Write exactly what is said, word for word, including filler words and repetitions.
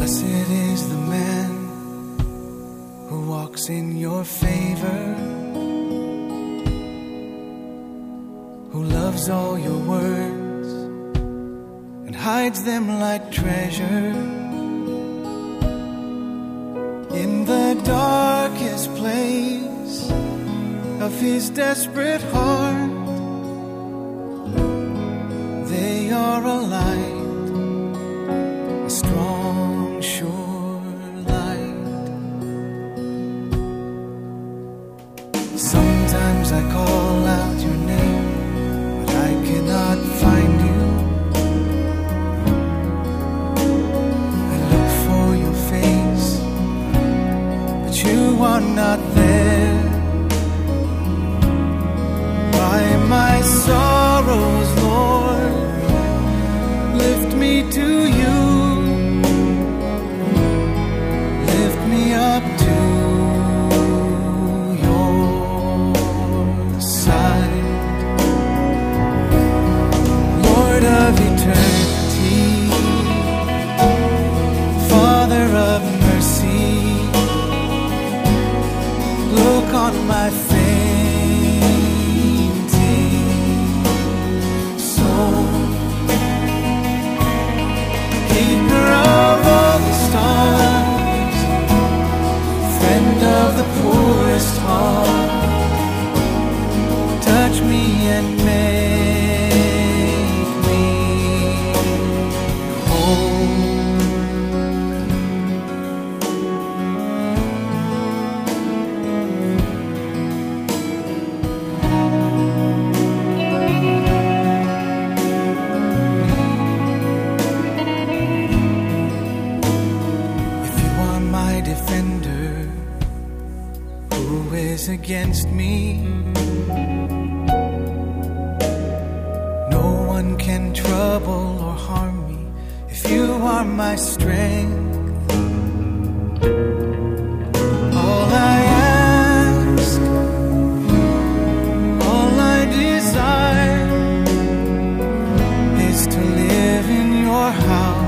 Blessed is the man who walks in your favor, who loves all your words and hides them like treasure. In the darkest place of his desperate heart, they are a light, a strong, sure light. Sometimes I call out your name, but I cannot find you. I look for your face, but you are not there. By my sorrows, Lord, lift me to you. Lift me up to your side. Lord of eternity, Father of mercy, look on my fainting soul. Keeper of all the stars, friend of the poorest heart, touch me and make me whole. Defender, who is against me? No one can trouble or harm me if you are my strength. All I ask, all I desire is to live in your house